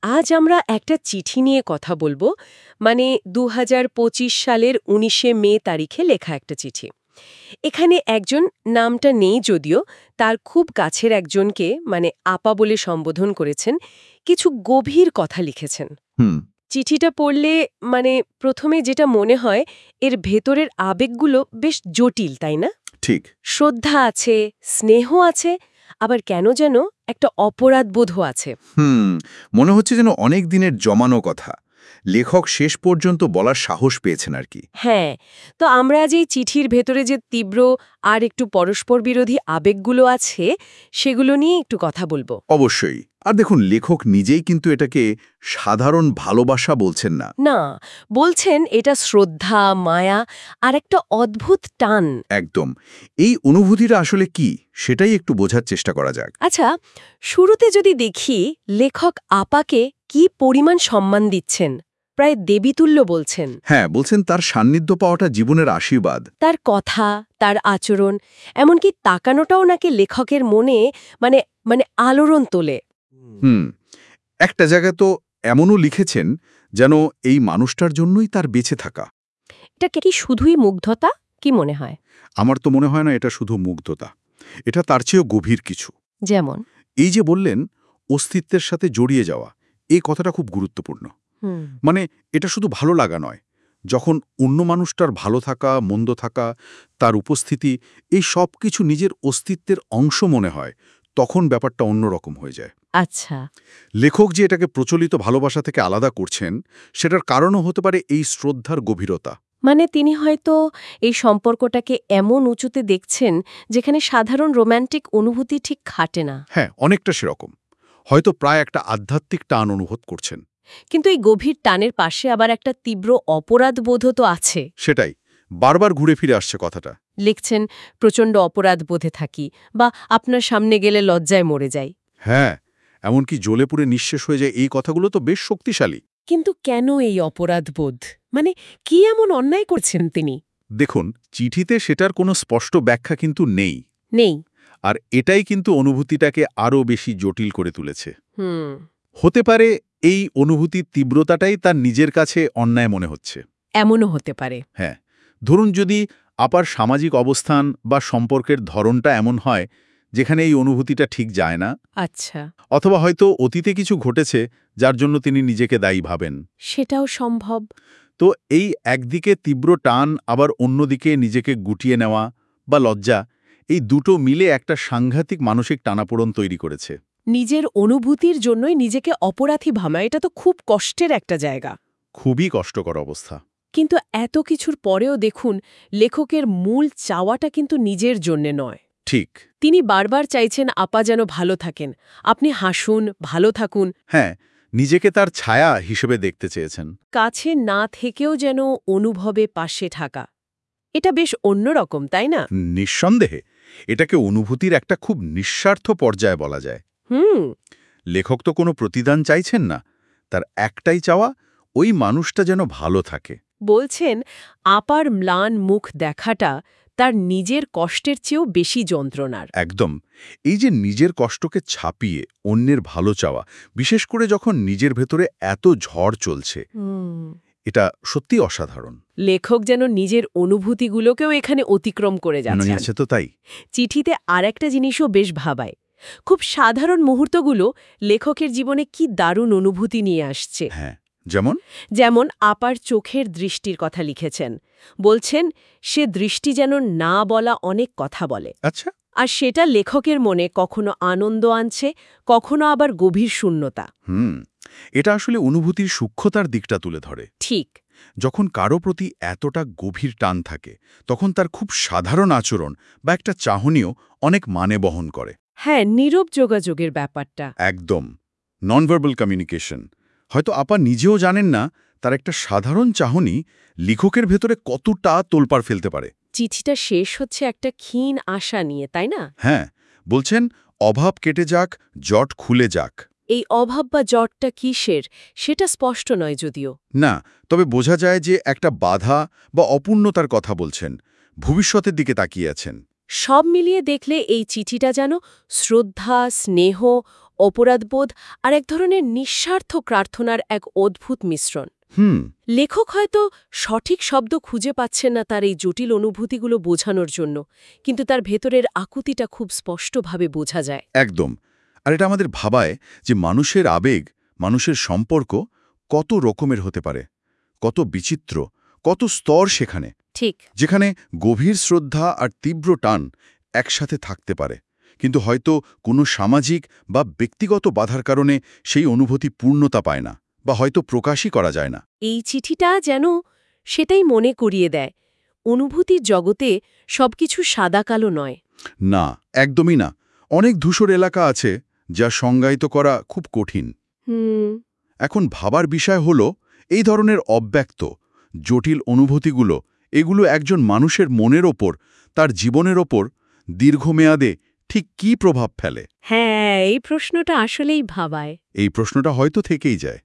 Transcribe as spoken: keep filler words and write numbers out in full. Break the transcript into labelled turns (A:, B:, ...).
A: আজ আমরা একটা চিঠি নিয়ে কথা বলবো, মানে দু হাজার পঁচিশ সালের উনিশে মে তারিখে লেখা একটা চিঠি। এখানে একজন, নামটা নেই যদিও, তার খুব কাছের একজনকে মানে আপা বলে সম্বোধন করেছেন, কিছু গভীর কথা লিখেছেন।
B: হুম।
A: চিঠিটা পড়লে মানে প্রথমে যেটা মনে হয়, এর ভেতরের আবেগগুলো বেশ জটিল, তাই না?
B: ঠিক।
A: শ্রদ্ধা আছে, স্নেহ আছে, আবার কেন যেন একটা অপরাধবোধও আছে।
B: হুম মনে হচ্ছে যেন অনেক দিনের জমানো কথা লেখক শেষ পর্যন্ত বলার সাহস পেয়েছেন আর কি।
A: হ্যাঁ, তো আমরা আজ এই চিঠির ভেতরে যে তীব্র আর একটু পরস্পর বিরোধী আবেগগুলো আছে, সেগুলো নিয়ে একটু কথা বলবো।
B: অবশ্যই। আর দেখুন, লেখক নিজেই কিন্তু এটাকে সাধারণ ভালোবাসা বলছেন না।
A: না, বলছেন এটা শ্রদ্ধা, মায়া আর একটা অদ্ভুত টান।
B: একদম। এই অনুভূতিটা আসলে কি সেটাই একটু বোঝার চেষ্টা করা যাক।
A: আচ্ছা, শুরুতে যদি দেখি লেখক আপাকে কি পরিমাণ সম্মান দিচ্ছেন, প্রায় দেবীতুল্য বলছেন।
B: হ্যাঁ, বলছেন তার সান্নিধ্য পাওয়াটা জীবনের আশীর্বাদ।
A: তার কথা, তার আচরণ, এমনকি তাকানোটাও নাকি লেখকের মনে মানে মানে আলোড়ন তোলে।
B: হুম একটা জায়গায় তো এমনও লিখেছেন যেন এই মানুষটার জন্যই তার বেঁচে থাকা।
A: এটা কি শুধুই মুগ্ধতা, কি মনে হয়?
B: আমার তো মনে হয় না এটা শুধু মুগ্ধতা, এটা তার চেয়েও গভীর কিছু।
A: যেমন?
B: এই যে বললেন অস্তিত্বের সাথে জড়িয়ে যাওয়া, এই কথাটা খুব গুরুত্বপূর্ণ।
A: হুম।
B: মানে এটা শুধু ভালো লাগা নয়, যখন অন্য মানুষটার ভালো থাকা, মন্দ থাকা, তার উপস্থিতি, এই সব কিছু নিজের অস্তিত্বের অংশ মনে হয়, তখন ব্যাপারটা অন্যরকম হয়ে যায়।
A: আচ্ছা।
B: লেখক যে এটাকে প্রচলিত ভালোবাসা থেকে আলাদা করছেন, সেটার কারণও হতে পারে এই শ্রদ্ধার গভীরতা।
A: মানে তিনি হয়তো এই সম্পর্কটাকে এমন উঁচুতে দেখছেন যেখানে সাধারণ রোম্যান্টিক অনুভূতি ঠিক খাটে না।
B: হ্যাঁ, অনেকটা সেরকম। হয়তো প্রায় একটা আধ্যাত্মিক টান অনুভব করছেন।
A: কিন্তু এই গভীর টানের পাশে আবার একটা তীব্র অপরাধবোধও তো আছে।
B: সেটাই, বারবার ঘুরে ফিরে আসছে কথাটা।
A: লিখছেন, প্রচণ্ড অপরাধবোধে থাকি, বা আপনার সামনে গেলে লজ্জায় মরে যাই।
B: হ্যাঁ, এমনকি জ্বলে পুড়ে নিঃশেষ হয়ে যায়, এই কথাগুলো তো বেশ শক্তিশালী।
A: কিন্তু কেন এই অপরাধবোধ? মানে কি এমন অন্যায় করছেন তিনি?
B: দেখুন, চিঠিতে সেটার কোনো স্পষ্ট ব্যাখ্যা কিন্তু নেই।
A: নেই।
B: আর এটাই কিন্তু অনুভূতিটাকে আরও বেশি জটিল করে তুলেছে।
A: হুম।
B: হতে পারে এই অনুভূতির তীব্রতাটাই তার নিজের কাছে অন্যায় মনে হচ্ছে।
A: এমনও হতে পারে।
B: হ্যাঁ, ধরুন যদি আপার সামাজিক অবস্থান বা সম্পর্কের ধরনটা এমন হয় যেখানে এই অনুভূতিটা ঠিক যায় না,
A: আচ্ছা।
B: অথবা হয়তো অতীতে কিছু ঘটেছে যার জন্য তিনি নিজেকে দায়ী ভাবেন।
A: সেটাও সম্ভব।
B: তো এই একদিকে তীব্র টান, আবার অন্যদিকে নিজেকে গুটিয়ে নেওয়া বা লজ্জা, এই দুটো মিলে একটা সাংঘাতিক মানসিক টানাপোড়েন তৈরি করেছে।
A: নিজের অনুভূতির জন্যই নিজেকে অপরাধী ভাবা, এটা তো খুব কষ্টের একটা জায়গা।
B: খুবই কষ্টকর অবস্থা।
A: কিন্তু এত কিছুর পরেও দেখুন, লেখকের মূল চাওয়াটা কিন্তু নিজের জন্যে নয়।
B: ঠিক।
A: তিনি বারবার চাইছেন আপা যেন ভালো থাকেন, আপনি হাসুন, ভালো থাকুন।
B: হ্যাঁ, নিজেকে তার ছায়া হিসেবে দেখতে চেয়েছেন।
A: কাছে না থেকেও যেন অনুভবে পাশে থাকা। এটা বেশ অন্যরকম, তাই না?
B: নিঃসন্দেহে এটাকে অনুভূতির একটা খুব নিঃস্বার্থ পর্যায়ে বলা যায়।
A: হুম।
B: লেখক তো কোনো প্রতিদান চাইছেন না, তার একটাই চাওয়া, ওই মানুষটা যেন ভালো থাকে।
A: বলছেন, আপার ম্লান মুখ দেখাটা তার নিজের কষ্টের চেয়েও বেশি যন্ত্রণার।
B: একদম। এই যে নিজের কষ্টকে ছাপিয়ে অন্যের ভালো চাওয়া, বিশেষ করে যখন নিজের ভেতরে এত ঝড় চলছে,
A: হুম।
B: এটা সত্যি অসাধারণ।
A: লেখক যেন নিজের অনুভূতিগুলোকেও এখানে অতিক্রম করে যাচ্ছেন।
B: আছে তো তাই।
A: চিঠিতে আর একটা জিনিসও বেশ ভাবায়। খুব সাধারণ মুহূর্তগুলো লেখকের জীবনে কি দারুণ অনুভূতি নিয়ে আসছে।
B: হ্যাঁ, যেমন?
A: যেমন আপার চোখের দৃষ্টির কথা লিখেছেন। বলছেন, সে দৃষ্টি যেন না বলা অনেক কথা বলে।
B: আচ্ছা।
A: আর সেটা লেখকের মনে কখনো আনন্দ আনছে, কখনো আবার গভীর শূন্যতা।
B: হুম এটা আসলে অনুভূতির সূক্ষ্মতার দিকটা তুলে ধরে।
A: ঠিক।
B: যখন কারো প্রতি এতটা গভীর টান থাকে, তখন তার খুব সাধারণ আচরণ বা একটা চাহনিও অনেক মানে বহন করে।
A: হ্যাঁ, নীরব যোগাযোগের ব্যাপারটা।
B: একদম। Nonverbal communication. হয়তো আপা নিজেও জানেন না তার একটা সাধারণ চাহনি লেখকের ভেতরে কতটা তোলপাড় ফেলতে পারে।
A: চিঠিটা শেষ হচ্ছে একটা ক্ষীণ আশা নিয়ে, তাই না?
B: হ্যাঁ, বলছেন অভাব কেটে যাক, জট খুলে যাক।
A: এই অভাব বা জটটা কিসের, সেটা স্পষ্ট নয় যদিও।
B: না, তবে বোঝা যায় যে একটা বাধা বা অপূর্ণতার কথা বলছেন, ভবিষ্যতের দিকে তাকিয়ে আছেন।
A: সব মিলিয়ে দেখলে এই চিঠিটা যেন শ্রদ্ধা, স্নেহ ও অপরাধবোধ আর এক ধরনের নিঃস্বার্থ প্রার্থনার এক অদ্ভুত মিশ্রণ।
B: হুম
A: লেখক হয়তো সঠিক শব্দ খুঁজে পাচ্ছেন না তার এই জটিল অনুভূতিগুলো বোঝানোর জন্য, কিন্তু তার ভেতরের আকুতিটা খুব স্পষ্টভাবে বোঝা যায়।
B: একদম। আর এটা আমাদের ভাবায় যে মানুষের আবেগ, মানুষের সম্পর্ক কত রকমের হতে পারে, কত বিচিত্র, কত স্তর সেখানে,
A: ঠিক।
B: যেখানে গভীর শ্রদ্ধা আর তীব্র টান একসাথে থাকতে পারে, কিন্তু হয়তো কোনো সামাজিক বা ব্যক্তিগত বাধার কারণে সেই অনুভূতি পূর্ণতা পায় না, বা হয়তো প্রকাশই করা যায় না।
A: এই চিঠিটা যেন সেটাই মনে করিয়ে দেয়, অনুভূতির জগতে সবকিছু সাদা কালো নয়।
B: না, একদমই না। অনেক ধূসর এলাকা আছে যা সংজ্ঞায়িত করা খুব কঠিন।
A: হুম
B: এখন ভাবার বিষয় হলো, এই ধরনের অব্যক্ত জটিল অনুভূতিগুলো, এগুলো একজন মানুষের মনের ওপর, তার জীবনের ওপর দীর্ঘমেয়াদে ঠিক কী প্রভাব ফেলে?
A: হ্যাঁ, এই প্রশ্নটা আসলেই ভাবায়।
B: এই প্রশ্নটা হয়তো থেকেই যায়।